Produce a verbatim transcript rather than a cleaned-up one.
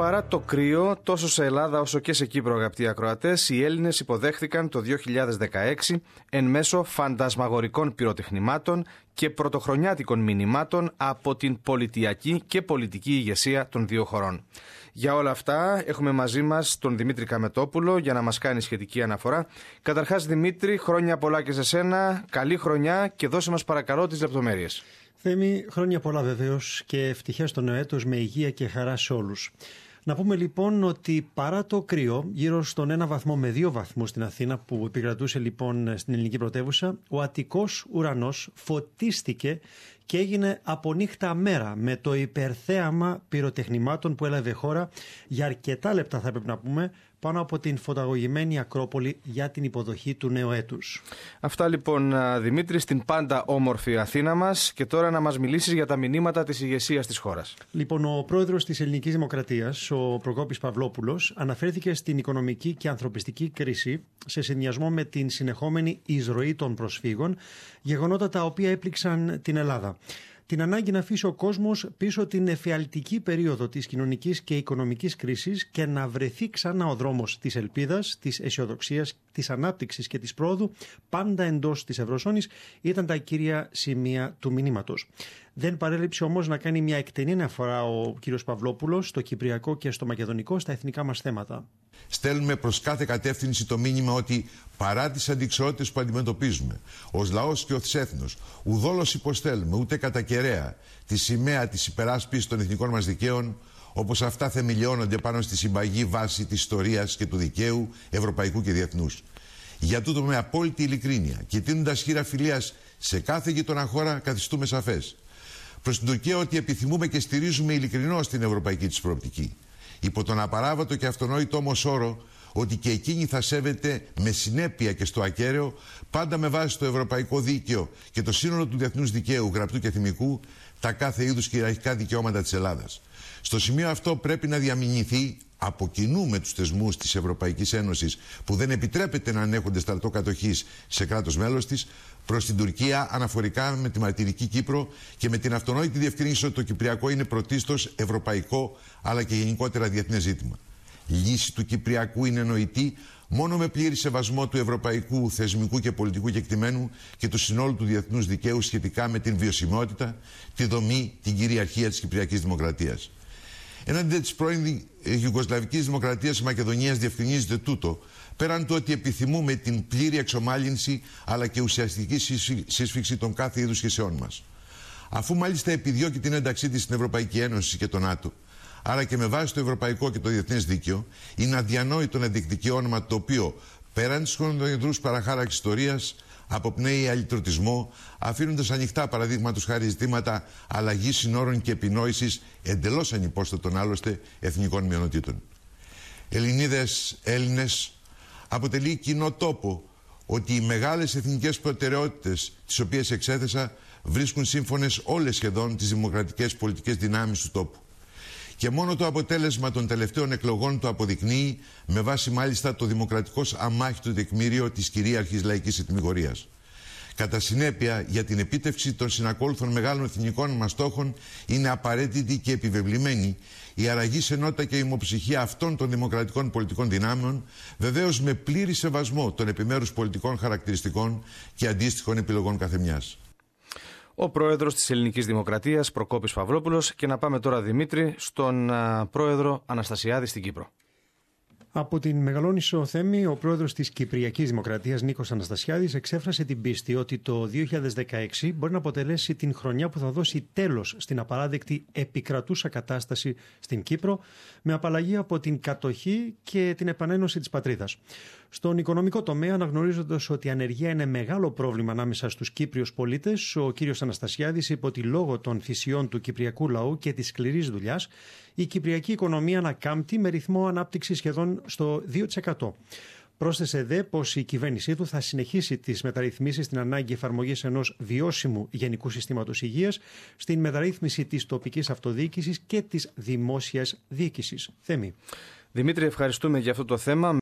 παρά το κρύο, τόσο σε Ελλάδα όσο και σε Κύπρο, αγαπητοί ακροατές, οι Έλληνες υποδέχθηκαν το δύο χιλιάδες δεκαέξι εν μέσω φαντασμαγορικών πυροτεχνημάτων και πρωτοχρονιάτικων μηνυμάτων από την πολιτιακή και πολιτική ηγεσία των δύο χωρών. Για όλα αυτά έχουμε μαζί μας τον Δημήτρη Καμετόπουλο για να μας κάνει σχετική αναφορά. Καταρχάς, Δημήτρη, χρόνια πολλά και σε σένα, καλή χρονιά και δώσε μας παρακαλώ τις λεπτομέρειες. Θέμη, χρόνια πολλά βεβαίως και ευτυχία στο νέο έτος με υγεία και χαρά σε όλους. Να πούμε λοιπόν ότι παρά το κρύο, γύρω στον ένα βαθμό με δύο βαθμούς στην Αθήνα που επικρατούσε λοιπόν στην ελληνική πρωτεύουσα, ο Αττικός ουρανός φωτίστηκε και έγινε από νύχτα μέρα με το υπερθέαμα πυροτεχνημάτων που έλαβε χώρα για αρκετά λεπτά, θα πρέπει να πούμε, πάνω από την φωταγωγημένη Ακρόπολη για την υποδοχή του νέου έτους. Αυτά λοιπόν, Δημήτρη, στην πάντα όμορφη Αθήνα μας. Και τώρα να μας μιλήσεις για τα μηνύματα της ηγεσίας της χώρας. Λοιπόν, ο πρόεδρος της Ελληνικής Δημοκρατίας, ο Προκόπης Παυλόπουλος, αναφέρθηκε στην οικονομική και ανθρωπιστική κρίση σε συνδυασμό με την συνεχόμενη εισρωή των προσφύγων, γεγονότα τα οποία έπληξαν την Ελλάδα. Την ανάγκη να αφήσει ο κόσμος πίσω την εφιαλτική περίοδο της κοινωνικής και οικονομικής κρίσης και να βρεθεί ξανά ο δρόμος της ελπίδας, της αισιοδοξίας, της ανάπτυξης και της πρόοδου, πάντα εντός της Ευρωζώνης, ήταν τα κύρια σημεία του μηνύματος. Δεν παρέλειψε όμως να κάνει μια εκτενή αναφορά ο κ. Παυλόπουλος στο κυπριακό και στο μακεδονικό, στα εθνικά μας θέματα. Στέλνουμε προς κάθε κατεύθυνση το μήνυμα ότι παρά τις αντιξοότητες που αντιμετωπίζουμε, ως λαός και ως έθνος, ουδόλως υποστέλνουμε ούτε κατά κεραία τη σημαία της υπεράσπισης των εθνικών μας δικαίων, όπως αυτά θεμελιώνονται πάνω στη συμπαγή βάση της ιστορίας και του δικαίου, ευρωπαϊκού και διεθνούς. Για τούτο, με απόλυτη ειλικρίνεια και τείνοντας χείρα φιλίας σε κάθε γείτονα χώρα, καθιστούμε σαφές προς την Τουρκία ότι επιθυμούμε και στηρίζουμε ειλικρινώς την ευρωπαϊκή της προοπτική. Υπό τον απαράβατο και αυτονόητο όμως όρο ότι και εκείνη θα σέβεται με συνέπεια και στο ακέραιο, πάντα με βάση το ευρωπαϊκό δίκαιο και το σύνολο του διεθνούς δικαίου, γραπτού και θυμικού, τα κάθε είδους κυριαρχικά δικαιώματα της Ελλάδας. Στο σημείο αυτό πρέπει να διαμηνυθεί από κοινού με τους θεσμούς της Ευρωπαϊκής Ένωσης, που δεν επιτρέπεται να ανέχονται στρατό κατοχής σε κράτος μέλος της, προς την Τουρκία αναφορικά με τη μαρτυρική Κύπρο και με την αυτονόητη διευκρίνηση ότι το Κυπριακό είναι πρωτίστως ευρωπαϊκό αλλά και γενικότερα διεθνές ζήτημα. Λύση του Κυπριακού είναι νοητή μόνο με πλήρη σεβασμό του ευρωπαϊκού θεσμικού και πολιτικού κεκτημένου και του συνόλου του διεθνούς δικαίου σχετικά με την βιωσιμότητα, τη δομή, την κυριαρχία της Κυπριακής Δημοκρατίας. Έναντι της πρώην Ιουγκοσλαβικής Δημοκρατίας της Μακεδονίας διευκρινίζεται τούτο, πέραν του ότι επιθυμούμε την πλήρη εξομάλυνση αλλά και ουσιαστική σύσφυξη των κάθε είδους σχεσεών μας. Αφού μάλιστα επιδιώκει την ένταξή της στην Ευρωπαϊκή Ένωση και το ΝΑΤΟ, άρα και με βάση το ευρωπαϊκό και το διεθνές δίκαιο, είναι αδιανόητο να διεκδικεί όνομα το οποίο πέραν της χρονοβιδρούς παραχάραξης ιστορίας αποπνέει αλυτρωτισμό, αφήνοντας ανοιχτά παραδείγματος χάρη ζητήματα αλλαγής συνόρων και επινόησης εντελώς ανυπόστατων άλλωστε εθνικών μειονοτήτων. Ελληνίδες, Έλληνες, αποτελεί κοινό τόπο ότι οι μεγάλες εθνικές προτεραιότητες τις οποίες εξέθεσα βρίσκουν σύμφωνες όλες σχεδόν τις δημοκρατικές πολιτικές δυνάμεις του τόπου. Και μόνο το αποτέλεσμα των τελευταίων εκλογών το αποδεικνύει, με βάση μάλιστα το δημοκρατικώς αμάχητο τεκμήριο της κυρίαρχης λαϊκής ετοιμιγορίας. Κατά συνέπεια, για την επίτευξη των συνακόλουθων μεγάλων εθνικών μας στόχων είναι απαραίτητη και επιβεβλημένη η αραγής ενότητα και ημοψυχία αυτών των δημοκρατικών πολιτικών δυνάμεων, βεβαίως με πλήρη σεβασμό των επιμέρους πολιτικών χαρακτηριστικών και αντίστοιχων επιλογών καθεμιάς. Ο πρόεδρος της Ελληνικής Δημοκρατίας, Προκόπης Παυλόπουλος. Και να πάμε τώρα, Δημήτρη, στον α, πρόεδρο Αναστασιάδη στην Κύπρο. Από την Μεγαλόνισσο, Θέμη, ο πρόεδρος της Κυπριακής Δημοκρατίας, Νίκος Αναστασιάδης, εξέφρασε την πίστη ότι το δύο χιλιάδες δεκαέξι μπορεί να αποτελέσει την χρονιά που θα δώσει τέλος στην απαράδεκτη επικρατούσα κατάσταση στην Κύπρο, με απαλλαγή από την κατοχή και την επανένωση της πατρίδας. Στον οικονομικό τομέα, αναγνωρίζοντας ότι η ανεργία είναι μεγάλο πρόβλημα ανάμεσα στους Κύπριους πολίτες, ο κύριος Αναστασιάδης είπε ότι λόγω των θυσιών του κυπριακού λαού και της σκληρής δουλειάς, η κυπριακή οικονομία ανακάμπτει με ρυθμό ανάπτυξη σχεδόν στο δύο τοις εκατό. Πρόσθεσε δε πως η κυβέρνησή του θα συνεχίσει τις μεταρρυθμίσεις στην ανάγκη εφαρμογής ενός βιώσιμου γενικού συστήματος υγείας, στην μεταρρύθμιση της τοπικής αυτοδιοίκησης και της δημόσιας διοίκησης. Θέμη. Δημήτρη, ευχαριστούμε για αυτό το θέμα.